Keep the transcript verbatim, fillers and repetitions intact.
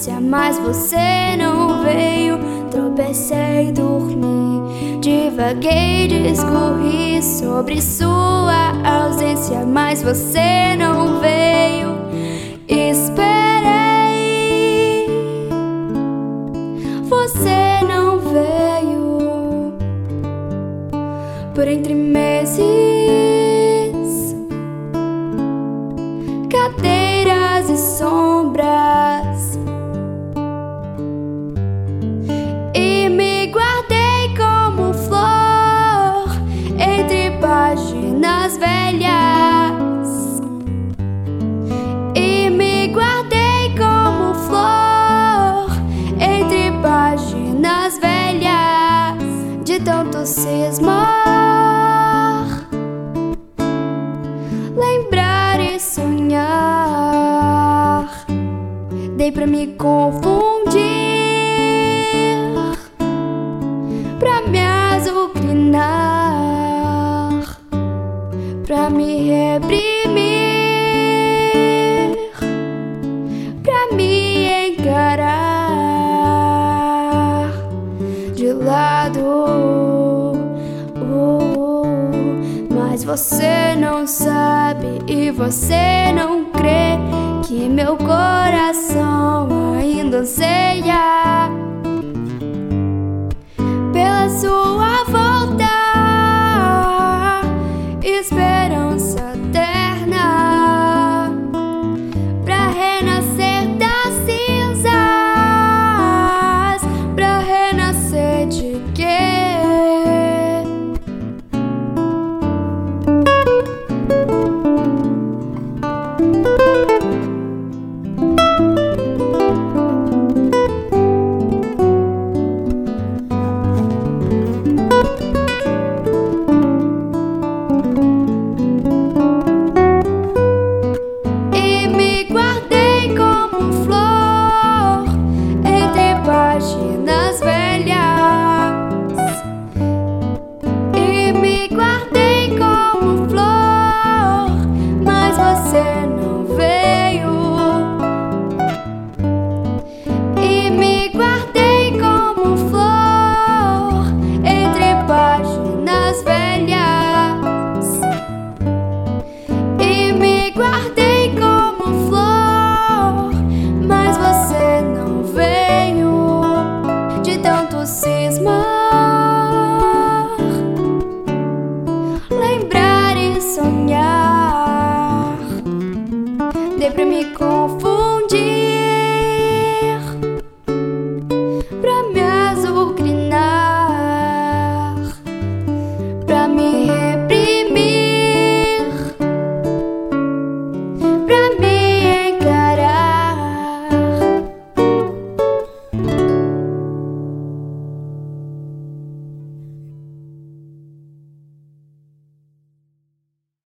ausência, mas você não veio. Tropecei, dormi, divaguei, discorri sobre sua ausência, mas você não veio. Esperei, você não veio. Por entre meses, cadeiras e sombras, e me guardei como flor entre páginas velhas, e me guardei como flor entre páginas velhas. De tanto cismar, lembrar e sonhar, dei pra me confundir, pra me azucrinar, pra me reprimir, pra me encarar de lado. Mas você não sabe e você não crê que meu coração ainda anseia